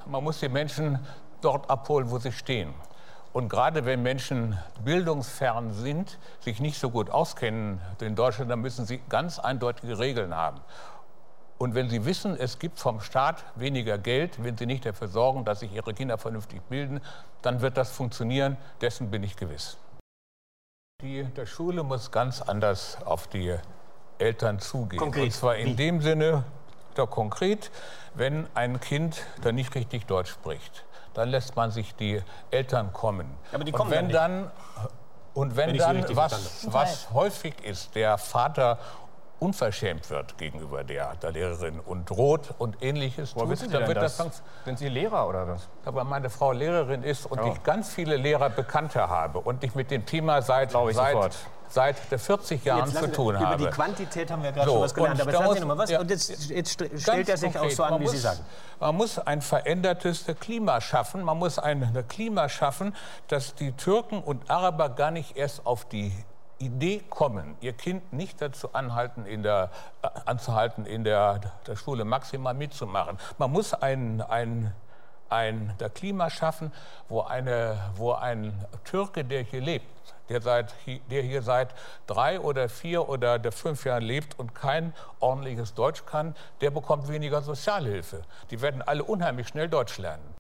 man muss die Menschen dort abholen, wo sie stehen. Und gerade wenn Menschen bildungsfern sind, sich nicht so gut auskennen in Deutschland, dann müssen sie ganz eindeutige Regeln haben. Und wenn Sie wissen, es gibt vom Staat weniger Geld, wenn Sie nicht dafür sorgen, dass sich Ihre Kinder vernünftig bilden, dann wird das funktionieren. Dessen bin ich gewiss. Die Schule muss ganz anders auf die Eltern zugehen. Konkret. Und zwar in dem Sinne, konkret, wenn ein Kind dann nicht richtig Deutsch spricht, dann lässt man sich die Eltern kommen. Aber die kommen dann wenn dann was häufig ist, der Vater unverschämt wird gegenüber der Lehrerin und droht und Ähnliches. Woher wissen Sie denn das? Sind Sie Lehrer oder was? Aber meine Frau Lehrerin ist und ich ganz viele Lehrer Bekannte habe und ich mit dem Thema seit 40 Jahren zu tun habe. Über die Quantität haben wir gerade schon was gelernt. Aber sagen Sie noch mal was. Und jetzt stellt er sich auch so an, wie Sie sagen. Man muss ein verändertes Klima schaffen. Man muss ein Klima schaffen, dass die Türken und Araber gar nicht erst auf die Idee kommen, ihr Kind nicht dazu anzuhalten, in der Schule maximal mitzumachen. Man muss ein Klima schaffen, wo ein Türke, der hier lebt, der hier seit 3 oder 4 oder 5 Jahren lebt und kein ordentliches Deutsch kann, der bekommt weniger Sozialhilfe. Die werden alle unheimlich schnell Deutsch lernen.